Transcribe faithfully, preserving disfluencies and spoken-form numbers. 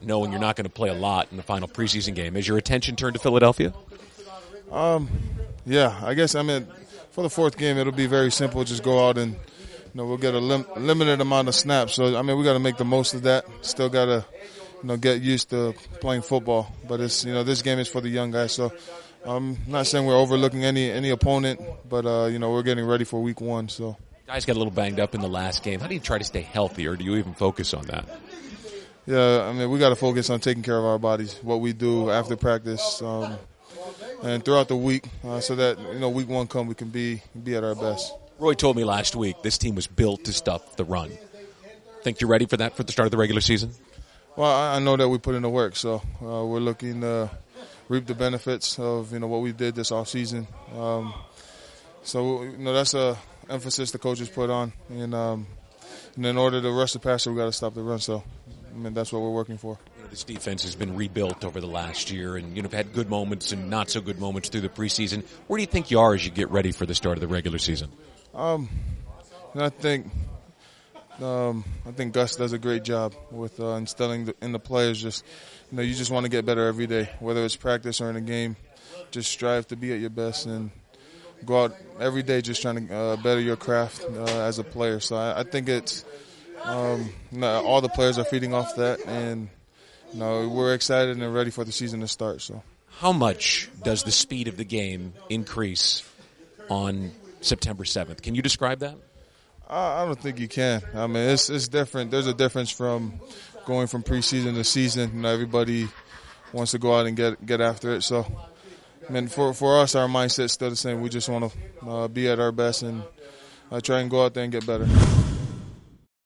knowing you're not going to play a lot in the final preseason game. Is your attention turned to Philadelphia? Um, yeah, I guess, I mean, for the fourth game, it'll be very simple. Just go out and, you know, we'll get a lim- limited amount of snaps. So, I mean, we got to make the most of that. Still got to, you know, get used to playing football. But it's, you know, this game is for the young guys. So I'm not saying we're overlooking any any opponent, but, uh, you know, we're getting ready for week one. So guys got a little banged up in the last game. How do you try to stay healthy, or do you even focus on that? Yeah, I mean, we got to focus on taking care of our bodies, what we do after practice, um, and throughout the week, uh, so that, you know, week one come, we can be be at our best. Roy told me last week this team was built to stop the run. Think you're ready for that for the start of the regular season? Well, I know that we put in the work, so uh, we're looking to reap the benefits of, you know, what we did this offseason. Um, so, you know, that's a emphasis the coaches put on, and, um, and in order to rush the passer, we got to stop the run. So, I mean, that's what we're working for. You know, this defense has been rebuilt over the last year, and you know, had good moments and not so good moments through the preseason. Where do you think you are as you get ready for the start of the regular season? Um, I think. Um, I think Gus does a great job with uh, instilling the, in the players. Just, you know, you just want to get better every day, whether it's practice or in a game. Just strive to be at your best and go out every day just trying to uh, better your craft uh, as a player. So I, I think it's um, you know, all the players are feeding off that, and you know, we're excited and ready for the season to start. So, how much does the speed of the game increase on September seventh? Can you describe that? I don't think you can. I mean, it's it's different. There's a difference from going from preseason to season. You know, everybody wants to go out and get get after it. So, I mean, for for us, our mindset's still the same. We just want to uh, be at our best and uh, try and go out there and get better.